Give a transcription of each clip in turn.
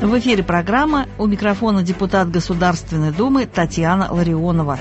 В эфире программа, у микрофона депутат Государственной Думы Татьяна Ларионова.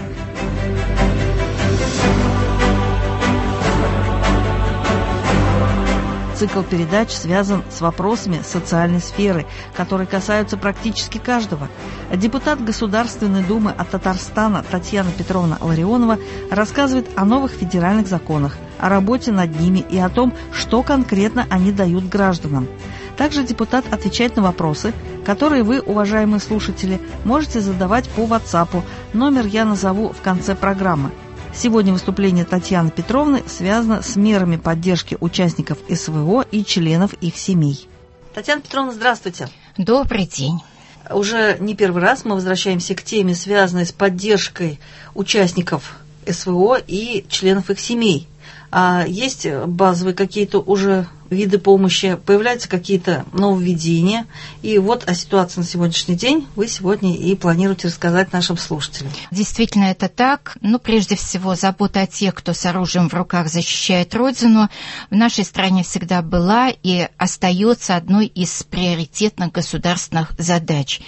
Цикл передач связан с вопросами социальной сферы, которые касаются практически каждого. Депутат Государственной Думы от Татарстана Татьяна Петровна Ларионова рассказывает о новых федеральных законах, о работе над ними и о том, что конкретно они дают гражданам. Также депутат отвечает на вопросы, которые вы, уважаемые слушатели, можете задавать по WhatsApp. Номер я назову в конце программы. Сегодня выступление Татьяны Петровны связано с мерами поддержки участников СВО и членов их семей. Татьяна Петровна, здравствуйте. Добрый день. Уже не первый раз мы возвращаемся к теме, связанной с поддержкой участников СВО и членов их семей. А есть базовые какие-то уже виды помощи, появляются какие-то нововведения. И вот о ситуации на сегодняшний день вы сегодня и планируете рассказать нашим слушателям. Действительно, это так. Прежде всего, забота о тех, кто с оружием в руках защищает Родину, в нашей стране всегда была и остается одной из приоритетных государственных задач.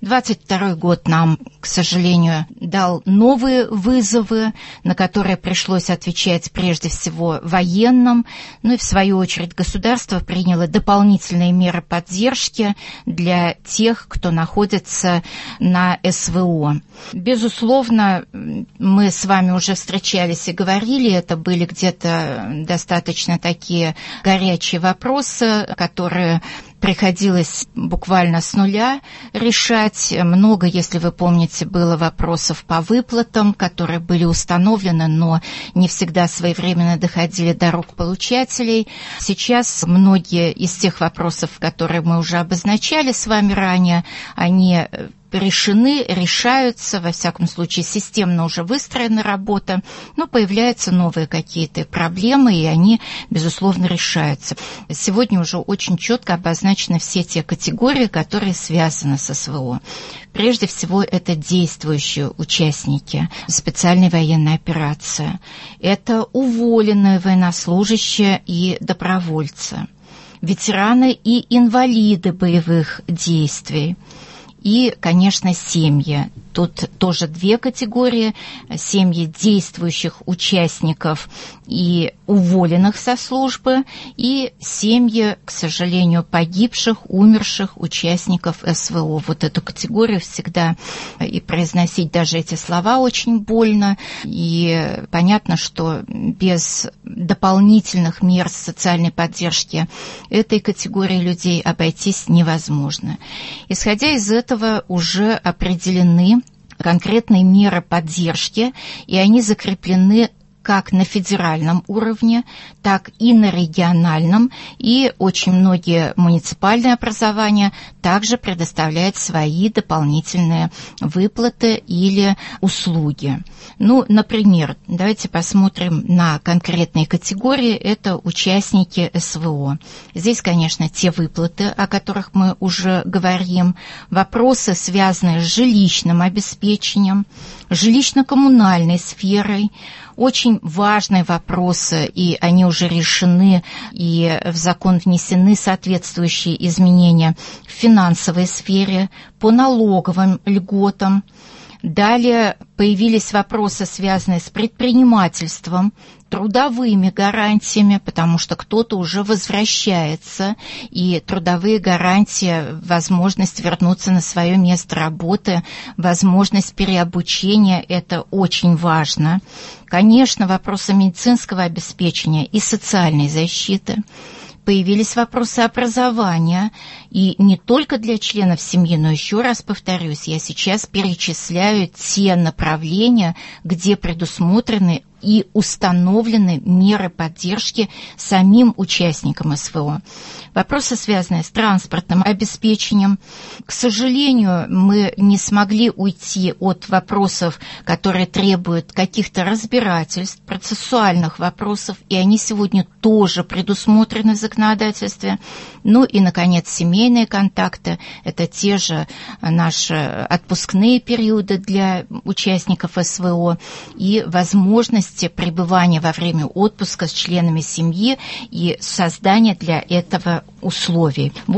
22 год нам, к сожалению, дал новые вызовы, на которые пришлось отвечать прежде всего военным, и в свою очередь государство приняло дополнительные меры поддержки для тех, кто находится на СВО. Безусловно, мы с вами уже встречались и говорили, это были где-то достаточно такие горячие вопросы, которые приходилось буквально с нуля решать. Много, если вы помните, было вопросов по выплатам, которые были установлены, но не всегда своевременно доходили до рук получателей. Сейчас многие из тех вопросов, которые мы уже обозначали с вами ранее, они решены, решаются, во всяком случае, системно уже выстроена работа, но появляются новые какие-то проблемы, и они, безусловно, решаются. Сегодня уже очень четко обозначены все те категории, которые связаны с СВО. Прежде всего, это действующие участники специальной военной операции. Это уволенные военнослужащие и добровольцы, ветераны и инвалиды боевых действий. И, конечно, семьи. Тут тоже две категории. Семьи действующих участников и уволенных со службы, и семьи, к сожалению, погибших, умерших участников СВО. Вот эту категорию всегда и произносить даже эти слова очень больно. И понятно, что без дополнительных мер социальной поддержки этой категории людей обойтись невозможно. Исходя из этого уже определены конкретные меры поддержки, и они закреплены как на федеральном уровне, так и на региональном, и очень многие муниципальные образования также предоставляют свои дополнительные выплаты или услуги. Например, давайте посмотрим на конкретные категории. Это участники СВО. Здесь, конечно, те выплаты, о которых мы уже говорим, вопросы, связанные с жилищным обеспечением, жилищно-коммунальной сферой, очень важные вопросы, и они уже решены, и в закон внесены соответствующие изменения в финансовой сфере, по налоговым льготам. Далее появились вопросы, связанные с предпринимательством, трудовыми гарантиями, потому что кто-то уже возвращается, и трудовые гарантии, возможность вернуться на свое место работы, возможность переобучения – это очень важно. Конечно, вопросы медицинского обеспечения и социальной защиты. Появились вопросы образования, и не только для членов семьи, но еще раз повторюсь, я сейчас перечисляю те направления, где предусмотрены и установлены меры поддержки самим участникам СВО. Вопросы, связанные с транспортным обеспечением. К сожалению, мы не смогли уйти от вопросов, которые требуют каких-то разбирательств, процессуальных вопросов, и они сегодня тоже предусмотрены в законодательстве. И, наконец, семейные контакты. Это те же наши отпускные периоды для участников СВО и возможность пребывания во время отпуска с членами семьи и создания для этого условий. Вот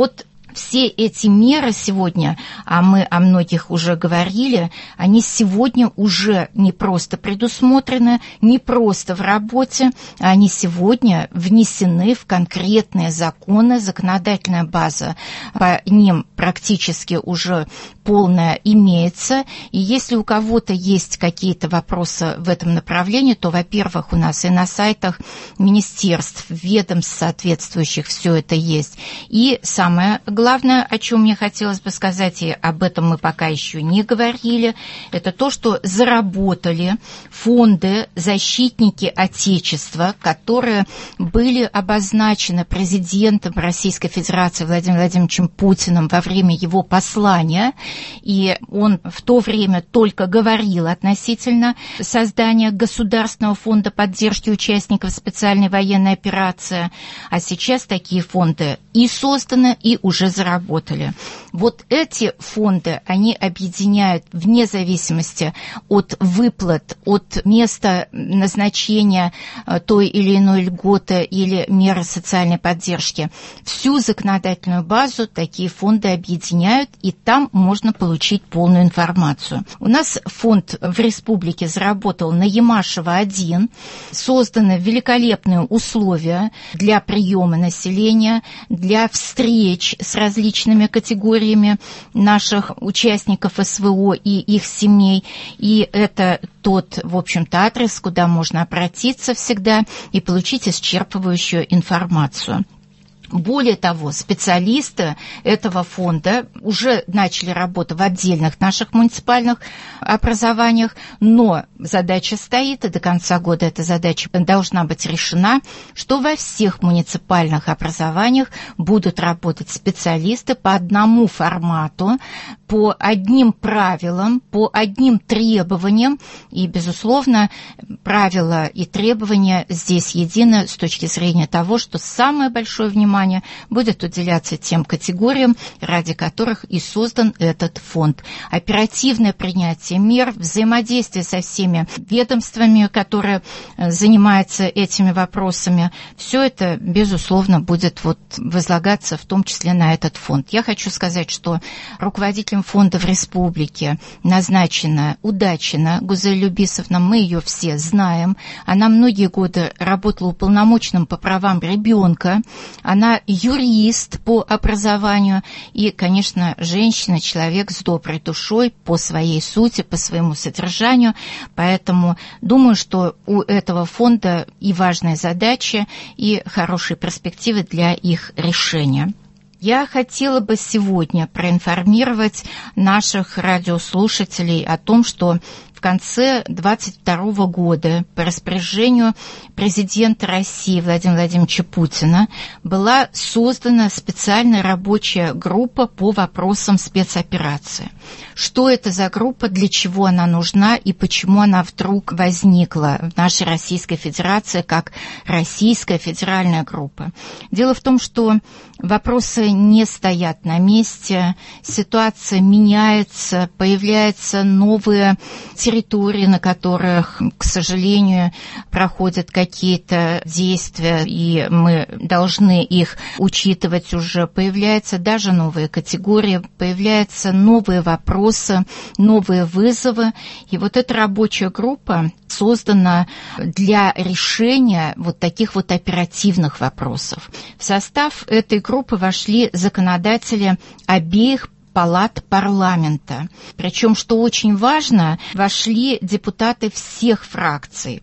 все эти меры сегодня, а мы о многих уже говорили, они сегодня уже не просто предусмотрены, не просто в работе, они сегодня внесены в конкретные законы, законодательная база по ним практически уже полная имеется. И если у кого-то есть какие-то вопросы в этом направлении, то, во-первых, у нас и на сайтах министерств, ведомств соответствующих все это есть. И самое главное, о чем мне хотелось бы сказать, и об этом мы пока еще не говорили, это то, что заработали фонды «Защитники Отечества», которые были обозначены президентом Российской Федерации Владимиром Владимировичем Путиным во время его послания. И он в то время только говорил относительно создания Государственного фонда поддержки участников специальной военной операции. А сейчас такие фонды и созданы, и уже заработали. Вот эти фонды, они объединяют вне зависимости от выплат, от места назначения той или иной льготы или меры социальной поддержки. Всю законодательную базу такие фонды объединяют, и там можно получить полную информацию. У нас фонд в республике заработал на Ямашева-1, созданы великолепные условия для приема населения, для встреч с различными категориями наших участников СВО и их семей. И это тот, в общем-то, адрес, куда можно обратиться всегда и получить исчерпывающую информацию. Более того, специалисты этого фонда уже начали работу в отдельных наших муниципальных образованиях, но задача стоит, и до конца года эта задача должна быть решена, что во всех муниципальных образованиях будут работать специалисты по одному формату, по одним правилам, по одним требованиям, и, безусловно, правила и требования здесь едины с точки зрения того, что самое большое внимание будет уделяться тем категориям, ради которых и создан этот фонд. Оперативное принятие мер, взаимодействие со всеми ведомствами, которые занимаются этими вопросами, все это, безусловно, будет возлагаться в том числе на этот фонд. Я хочу сказать, что руководителем фонда в республике назначена Удачина Гузель Любисовна, мы ее все знаем. Она многие годы работала уполномоченным по правам ребенка, она юрист по образованию и, конечно, женщина, человек с доброй душой по своей сути, по своему содержанию. Поэтому думаю, что у этого фонда и важные задачи, и хорошие перспективы для их решения. Я хотела бы сегодня проинформировать наших радиослушателей о том, что в конце 2022 года по распоряжению президента России Владимира Владимировича Путина была создана специальная рабочая группа по вопросам спецоперации. Что это за группа, для чего она нужна и почему она вдруг возникла в нашей Российской Федерации как Российская федеральная группа? Дело в том, что вопросы не стоят на месте, ситуация меняется, появляются новые территории, на которых, к сожалению, проходят какие-то действия, и мы должны их учитывать уже. Появляются даже новые категории, появляются новые вопросы, новые вызовы. И эта рабочая группа создана для решения таких оперативных вопросов. В состав этой группы вошли законодатели обеих палат парламента. Причем, что очень важно, вошли депутаты всех фракций.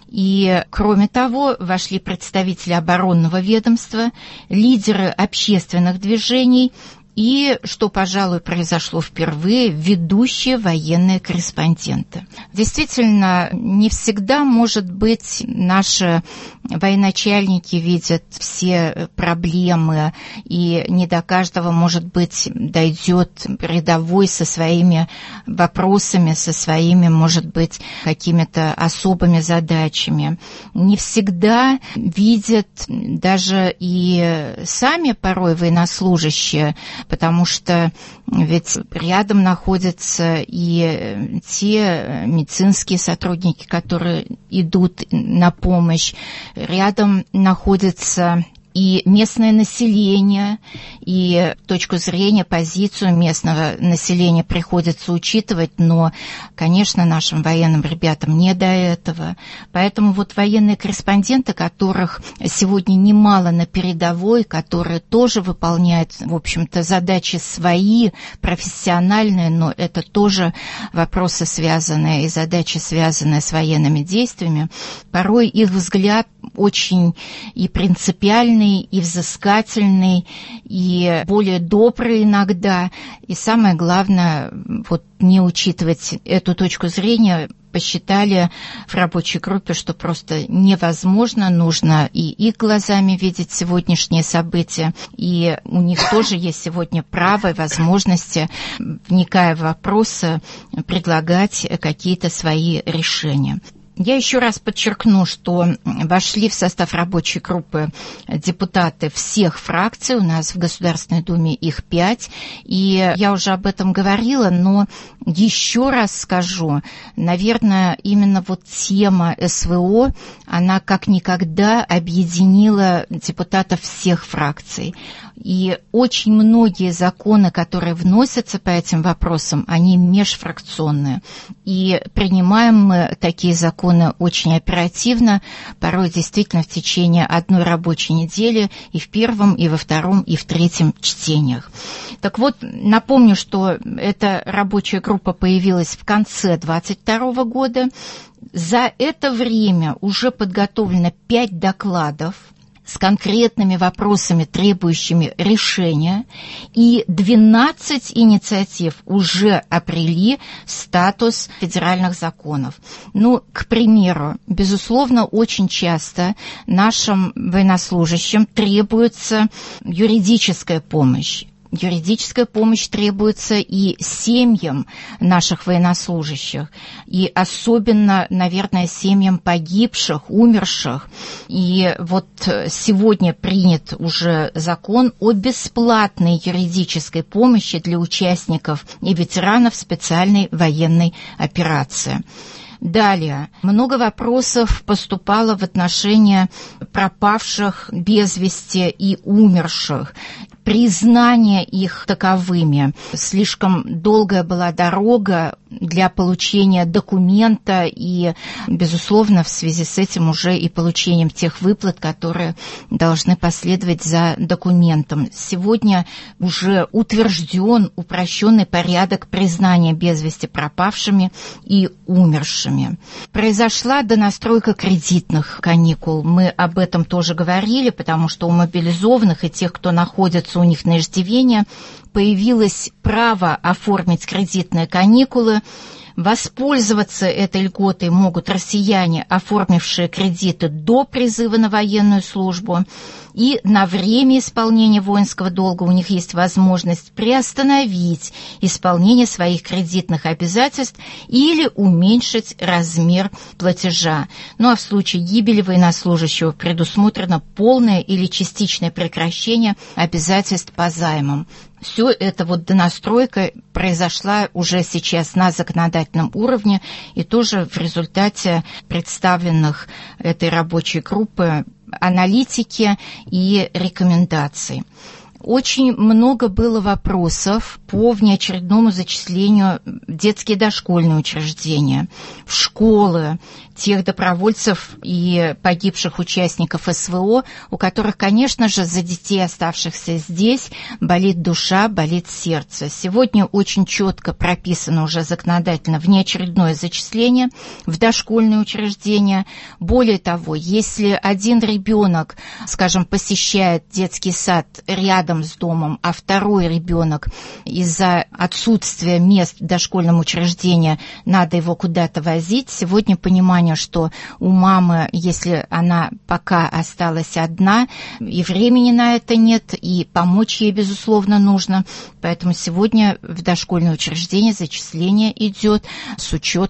И, кроме того, вошли представители оборонного ведомства, лидеры общественных движений и, что, пожалуй, произошло впервые, ведущие военные корреспонденты. Действительно, не всегда, может быть, наши военачальники видят все проблемы, и не до каждого, может быть, дойдет рядовой со своими вопросами, со своими, может быть, какими-то особыми задачами. Не всегда видят даже и сами порой военнослужащие, потому что ведь рядом находятся и те медицинские сотрудники, которые идут на помощь, рядом находятся и местное население, и точку зрения, позицию местного населения приходится учитывать, но, конечно, нашим военным ребятам не до этого. Поэтому вот военные корреспонденты, которых сегодня немало на передовой, которые тоже выполняют, в общем-то, задачи свои, профессиональные, но это тоже вопросы связанные и задачи, связанные с военными действиями, порой их взгляд очень и принципиальный, и взыскательный, и более добрый иногда. И самое главное, вот не учитывать эту точку зрения, посчитали в рабочей группе, что просто невозможно, нужно и их глазами видеть сегодняшние события, и у них тоже есть сегодня право и возможности, вникая в вопросы, предлагать какие-то свои решения. Я еще раз подчеркну, что вошли в состав рабочей группы депутаты всех фракций, у нас в Государственной Думе их 5, и я уже об этом говорила, но еще раз скажу, наверное, именно вот тема СВО, она как никогда объединила депутатов всех фракций. И очень многие законы, которые вносятся по этим вопросам, они межфракционные. И принимаем мы такие законы очень оперативно, порой действительно в течение одной рабочей недели и в первом, и во втором, и в третьем чтениях. Так вот, напомню, что эта рабочая группа появилась в конце 2022 года. За это время уже подготовлено 5 докладов с конкретными вопросами, требующими решения, и 12 инициатив уже обрели статус федеральных законов. Ну, к примеру, безусловно, очень часто нашим военнослужащим требуется юридическая помощь. Юридическая помощь требуется и семьям наших военнослужащих, и особенно, наверное, семьям погибших, умерших. И вот сегодня принят уже закон о бесплатной юридической помощи для участников и ветеранов специальной военной операции. Далее, много вопросов поступало в отношении пропавших без вести и умерших. Признание их таковыми. Слишком долгая была дорога для получения документа и, безусловно, в связи с этим уже и получением тех выплат, которые должны последовать за документом. Сегодня уже утвержден упрощенный порядок признания без вести пропавшими и умершими. Произошла донастройка кредитных каникул. Мы об этом тоже говорили, потому что у мобилизованных и тех, кто находится у них на иждивении, появилось право оформить кредитные каникулы. Воспользоваться этой льготой могут россияне, оформившие кредиты до призыва на военную службу, и на время исполнения воинского долга у них есть возможность приостановить исполнение своих кредитных обязательств или уменьшить размер платежа. Ну а в случае гибели военнослужащего предусмотрено полное или частичное прекращение обязательств по займам. Все это вот донастройка произошла уже сейчас на законодательном уровне и тоже в результате представленных этой рабочей группы аналитики и рекомендаций. Очень много было вопросов по внеочередному зачислению в детские дошкольные учреждения, в школы, тех добровольцев и погибших участников СВО, у которых, конечно же, за детей, оставшихся здесь, болит душа, болит сердце. Сегодня очень четко прописано уже законодательно внеочередное зачисление в дошкольные учреждения. Более того, если один ребенок, скажем, посещает детский сад рядом с домом, а второй ребенок из-за отсутствия мест в дошкольном учреждении надо его куда-то возить, сегодня понимание, что у мамы, если она пока осталась одна, и времени на это нет, и помочь ей, безусловно, нужно. Поэтому сегодня в дошкольное учреждение зачисление идет с учетом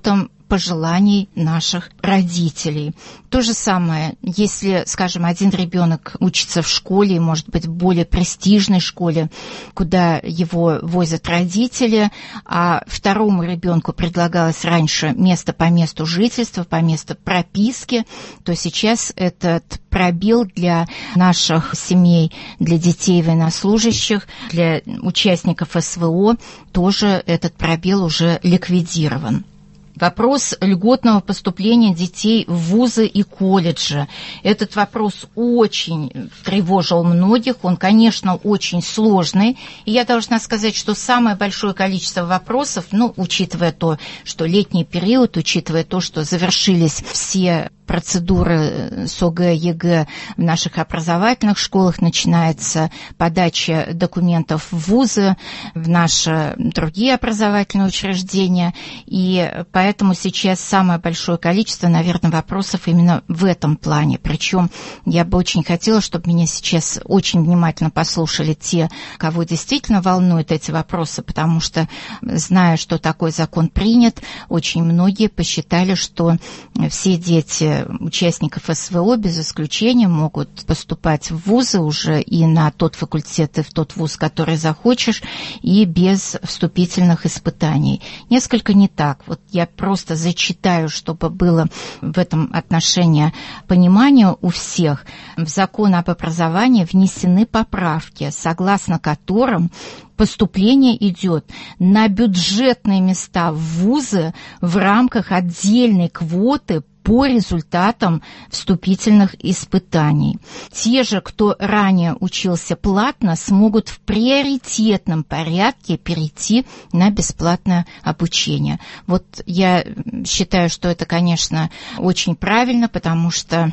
пожеланий наших родителей. То же самое, если, скажем, один ребенок учится в школе, может быть, в более престижной школе, куда его возят родители, а второму ребенку предлагалось раньше место по месту жительства, по месту прописки, то сейчас этот пробел для наших семей, для детей военнослужащих, для участников СВО, тоже этот пробел уже ликвидирован. Вопрос льготного поступления детей в вузы и колледжи. Этот вопрос очень тревожил многих, он, конечно, очень сложный. И я должна сказать, что самое большое количество вопросов, учитывая то, что летний период, учитывая то, что завершились все процедуры с ОГЭ, ЕГЭ в наших образовательных школах, начинается подача документов в вузы, в наши другие образовательные учреждения, и поэтому сейчас самое большое количество, наверное, вопросов именно в этом плане. Причем я бы очень хотела, чтобы меня сейчас очень внимательно послушали те, кого действительно волнуют эти вопросы, потому что, зная, что такой закон принят, очень многие посчитали, что все дети участников СВО без исключения могут поступать в вузы уже и на тот факультет, и в тот вуз, который захочешь, и без вступительных испытаний. Несколько не так. Вот я просто зачитаю, чтобы было в этом отношении понимание у всех. В закон об образовании внесены поправки, согласно которым поступление идет на бюджетные места в вузы в рамках отдельной квоты по результатам вступительных испытаний. Те же, кто ранее учился платно, смогут в приоритетном порядке перейти на бесплатное обучение. Вот я считаю, что это, конечно, очень правильно, потому что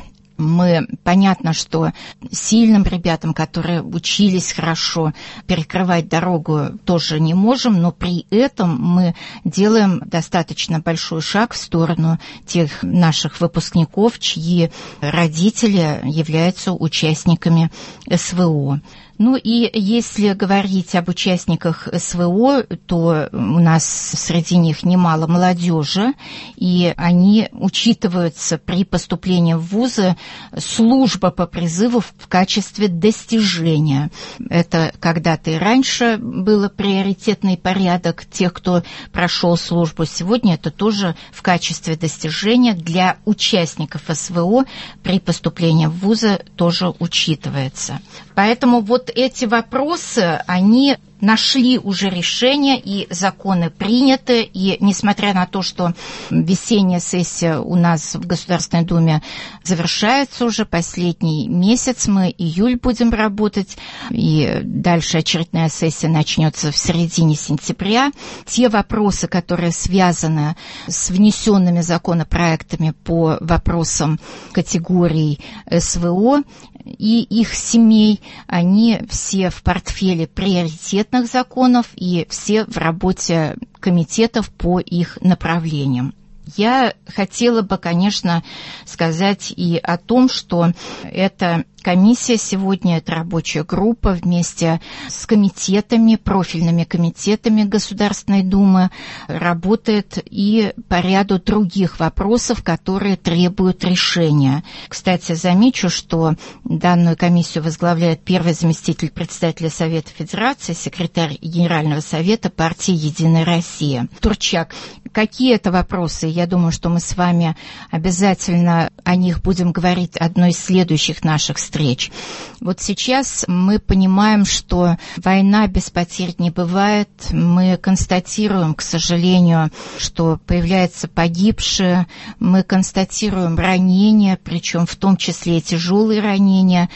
понятно, что сильным ребятам, которые учились хорошо, перекрывать дорогу тоже не можем, но при этом мы делаем достаточно большой шаг в сторону тех наших выпускников, чьи родители являются участниками СВО. И если говорить об участниках СВО, то у нас среди них немало молодежи, и они учитываются при поступлении в вузы. Служба по призыву в качестве достижения. Это когда-то и раньше было приоритетный порядок тех, кто прошел службу. Сегодня это тоже в качестве достижения для участников СВО при поступлении в вузы тоже учитывается. Поэтому вот эти вопросы, они нашли уже решение, и законы приняты, и несмотря на то, что весенняя сессия у нас в Государственной Думе завершается уже, последний месяц, мы июль будем работать, и дальше очередная сессия начнется в середине сентября. Те вопросы, которые связаны с внесенными законопроектами по вопросам категорий СВО и их семей, они все в портфеле приоритетных законов и все в работе комитетов по их направлениям. Я хотела бы, конечно, сказать и о том, что эта комиссия сегодня, это рабочая группа вместе с комитетами, профильными комитетами Государственной Думы работает и по ряду других вопросов, которые требуют решения. Кстати, замечу, что данную комиссию возглавляет первый заместитель председателя Совета Федерации, секретарь Генерального совета партии «Единая Россия» Турчак. Какие это вопросы? Я думаю, что мы с вами обязательно о них будем говорить одной из следующих наших встреч. Вот сейчас мы понимаем, что война без потерь не бывает. Мы констатируем, к сожалению, что появляются погибшие. Мы констатируем ранения, причем в том числе и тяжелые ранения.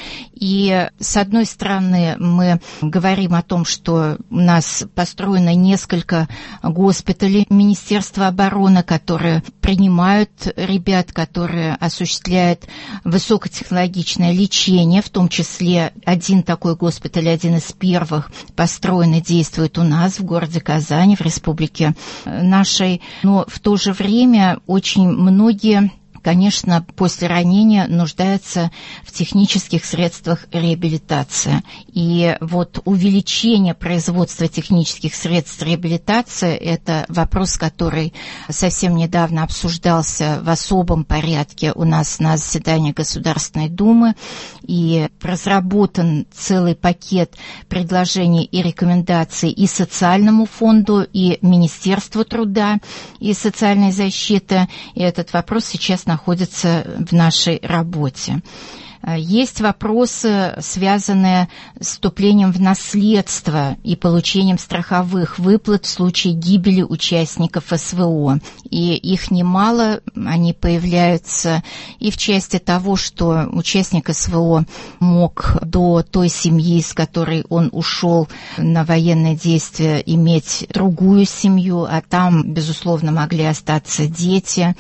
И с одной стороны мы говорим о том, что у нас построено несколько госпиталей Министерства обороны, которые принимают ребят, которые осуществляют высокотехнологичное лечение, в том числе один такой госпиталь, один из первых построен и действует у нас в городе Казани, в республике нашей. Но в то же время очень многие, конечно, после ранения нуждается в технических средствах реабилитации. И вот увеличение производства технических средств реабилитации – это вопрос, который совсем недавно обсуждался в особом порядке у нас на заседании Государственной Думы, и разработан целый пакет предложений и рекомендаций и Социальному фонду, и Министерству труда и социальной защиты, и этот вопрос сейчас находится в нашей работе. Есть вопросы, связанные с вступлением в наследство и получением страховых выплат в случае гибели участников СВО. И их немало, они появляются и в части того, что участник СВО мог до той семьи, с которой он ушел на военные действия, иметь другую семью, а там, безусловно, могли остаться дети.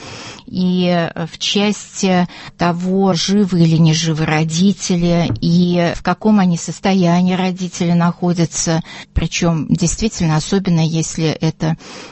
И в части того, живы или не живы родители, и в каком они состоянии родители находятся, причем действительно, особенно если это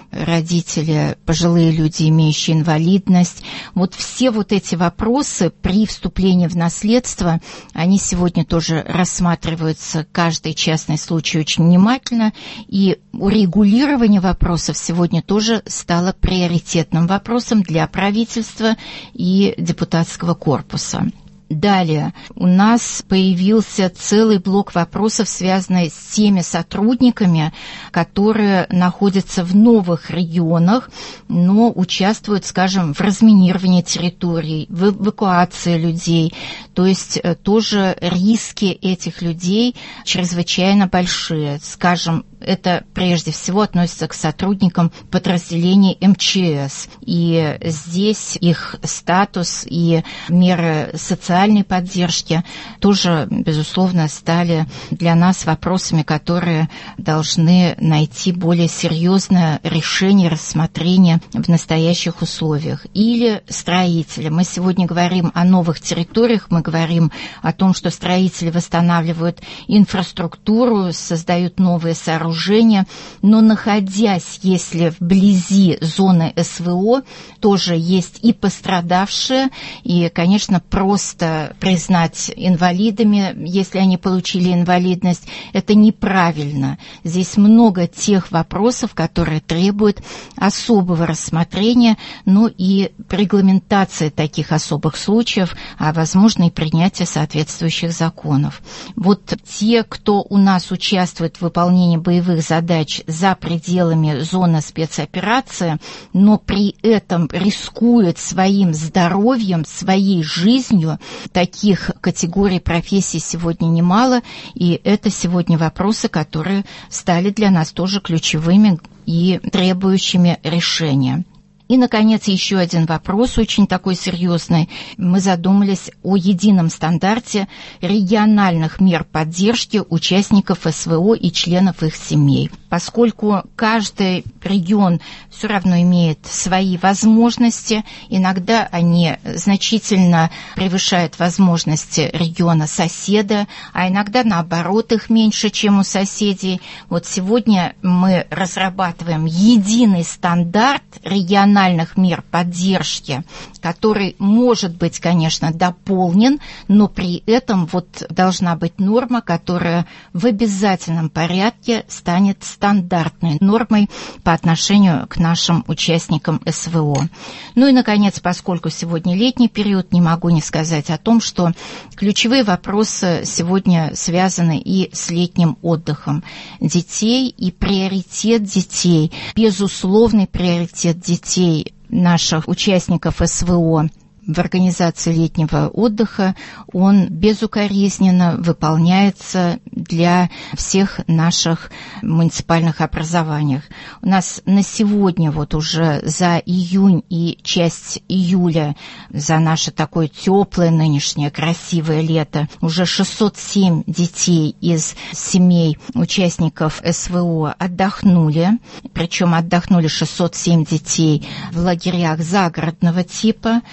родители, пожилые люди, имеющие инвалидность. Вот все вот эти вопросы при вступлении в наследство, они сегодня тоже рассматриваются, каждый частный случай очень внимательно, и урегулирование вопросов сегодня тоже стало приоритетным вопросом для правительства и депутатского корпуса. Далее у нас появился целый блок вопросов, связанных с теми сотрудниками, которые находятся в новых регионах, но участвуют, скажем, в разминировании территорий, в эвакуации людей. То есть тоже риски этих людей чрезвычайно большие. Скажем, это прежде всего относится к сотрудникам подразделений МЧС. И здесь их статус и меры социальной поддержки тоже, безусловно, стали для нас вопросами, которые должны найти более серьезное решение, рассмотрение в настоящих условиях. Или строители. Мы сегодня говорим о новых территориях, мы говорим о том, что строители восстанавливают инфраструктуру, создают новые сооружения, но находясь, если вблизи зоны СВО, тоже есть и пострадавшие, и, конечно, просто признать инвалидами, если они получили инвалидность, это неправильно. Здесь много тех вопросов, которые требуют особого рассмотрения, ну и регламентации таких особых случаев, а возможно и принятия соответствующих законов. Вот те, кто у нас участвует в выполнении боевых задач за пределами зоны спецоперации, но при этом рискуют своим здоровьем, своей жизнью, таких категорий профессий сегодня немало, и это сегодня вопросы, которые стали для нас тоже ключевыми и требующими решения. И, наконец, еще один вопрос, очень такой серьезный. Мы задумались о едином стандарте региональных мер поддержки участников СВО и членов их семей. Поскольку каждый регион все равно имеет свои возможности, иногда они значительно превышают возможности региона соседа, а иногда, наоборот, их меньше, чем у соседей. Вот сегодня мы разрабатываем единый стандарт региональных мер поддержки, который может быть, конечно, дополнен, но при этом вот должна быть норма, которая в обязательном порядке станет стандартной нормой по отношению к нашим участникам СВО. Ну и, наконец, поскольку сегодня летний период, не могу не сказать о том, что ключевые вопросы сегодня связаны и с летним отдыхом детей, и приоритет детей, безусловный приоритет детей, наших участников СВО в организации летнего отдыха, он безукоризненно выполняется для всех наших муниципальных образований. У нас на сегодня вот уже за июнь и часть июля, за наше такое теплое нынешнее красивое лето, уже 607 детей из семей участников СВО отдохнули, причем отдохнули 607 детей в лагерях загородного типа.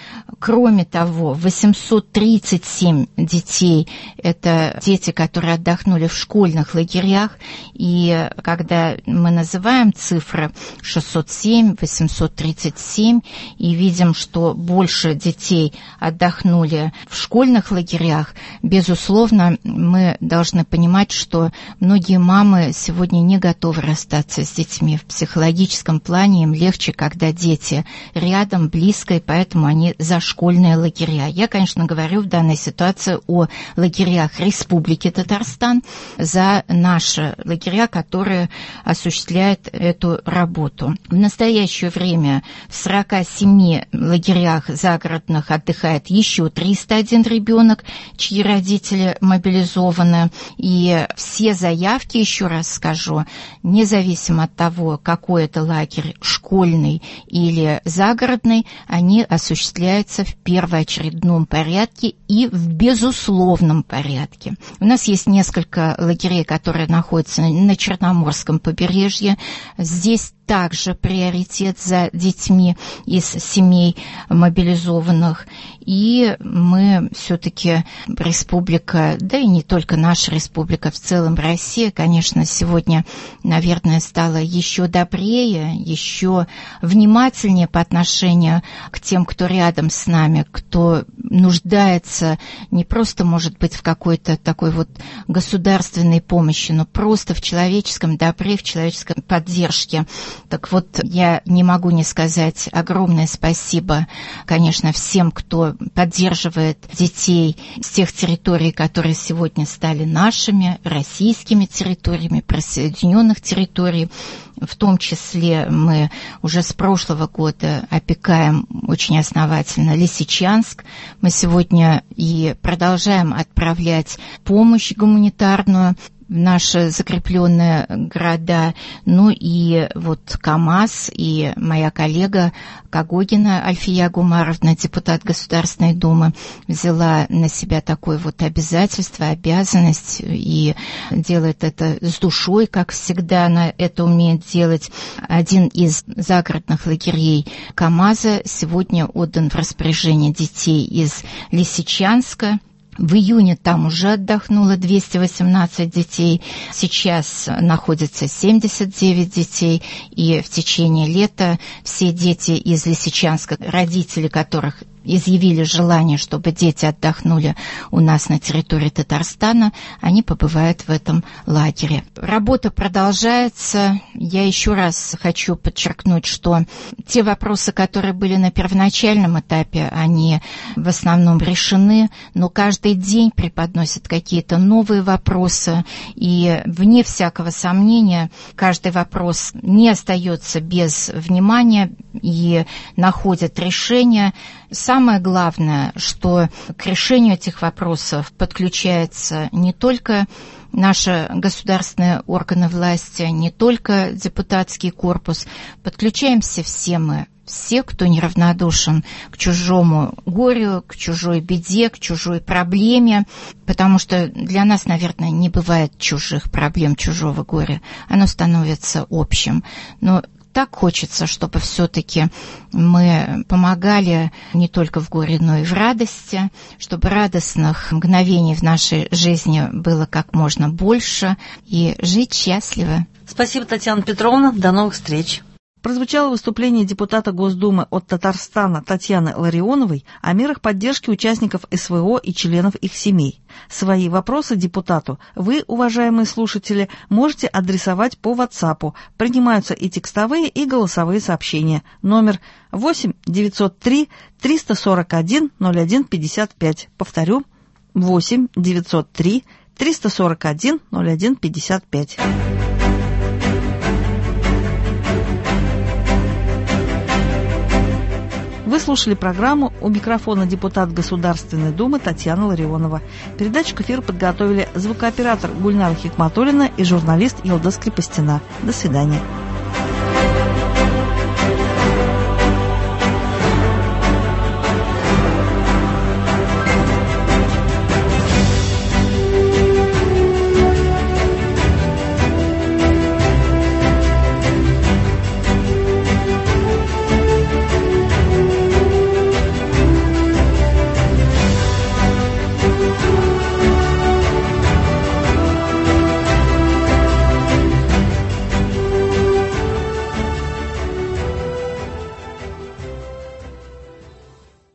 Кроме того, 837 детей – это дети, которые отдохнули в школьных лагерях. И когда мы называем цифры 607, 837 и видим, что больше детей отдохнули в школьных лагерях, безусловно, мы должны понимать, что многие мамы сегодня не готовы расстаться с детьми. В психологическом плане им легче, когда дети рядом, близко, и поэтому они за школьные лагеря. Я, конечно, говорю в данной ситуации о лагерях Республики Татарстан, за наши лагеря, которые осуществляют эту работу. В настоящее время в 47 лагерях загородных отдыхает еще 301 ребенок, чьи родители мобилизованы. И все заявки, еще раз скажу, независимо от того, какой это лагерь, школьный или загородный, они осуществляются в первоочередном порядке и в безусловном порядке. У нас есть несколько лагерей, которые находятся на Черноморском побережье. Здесь также приоритет за детьми из семей мобилизованных. И мы все-таки республика, да и не только наша республика, в целом Россия, конечно, сегодня, наверное, стала еще добрее, еще внимательнее по отношению к тем, кто рядом с нами, кто нуждается не просто, может быть, в какой-то такой вот государственной помощи, но просто в человеческом добре, в человеческой поддержке. Так вот, я не могу не сказать огромное спасибо, конечно, всем, кто поддерживает детей с тех территорий, которые сегодня стали нашими, российскими территориями, присоединенных территорий. В том числе мы уже с прошлого года опекаем очень основательно Лисичанск. Мы сегодня и продолжаем отправлять помощь гуманитарную в наши закрепленные города. Ну и вот КАМАЗ и моя коллега Когогина Альфия Гумаровна, депутат Государственной Думы, взяла на себя такое вот обязательство, обязанность и делает это с душой, как всегда она это умеет делать. Один из загородных лагерей КАМАЗа сегодня отдан в распоряжение детей из Лисичанска. В июне там уже отдохнуло 218 детей, сейчас находится 79 детей, и в течение лета все дети из Лисичанска, родители которых изъявили желание, чтобы дети отдохнули у нас на территории Татарстана, они побывают в этом лагере. Работа продолжается. Я еще раз хочу подчеркнуть, что те вопросы, которые были на первоначальном этапе, они в основном решены, но каждый день преподносят какие-то новые вопросы, и вне всякого сомнения каждый вопрос не остается без внимания и находит решение. Самое главное, что к решению этих вопросов подключается не только наши государственные органы власти, не только депутатский корпус, подключаемся все мы, все, кто неравнодушен к чужому горю, к чужой беде, к чужой проблеме, потому что для нас, наверное, не бывает чужих проблем, чужого горя, оно становится общим. Но так хочется, чтобы все-таки мы помогали не только в горе, но и в радости, чтобы радостных мгновений в нашей жизни было как можно больше, и жить счастливо. Спасибо, Татьяна Петровна. До новых встреч. Прозвучало выступление депутата Госдумы от Татарстана Татьяны Ларионовой о мерах поддержки участников СВО и членов их семей. Свои вопросы депутату вы, уважаемые слушатели, можете адресовать по WhatsApp. Принимаются и текстовые, и голосовые сообщения. Номер 8 903 341 01 55. Повторю, 8 903 341 01 55. Вы слушали программу «У микрофона депутат Государственной Думы» Татьяна Ларионова. Передачу к эфиру подготовили звукооператор Гульнара Хикматуллина и журналист Елдос Крепостина. До свидания.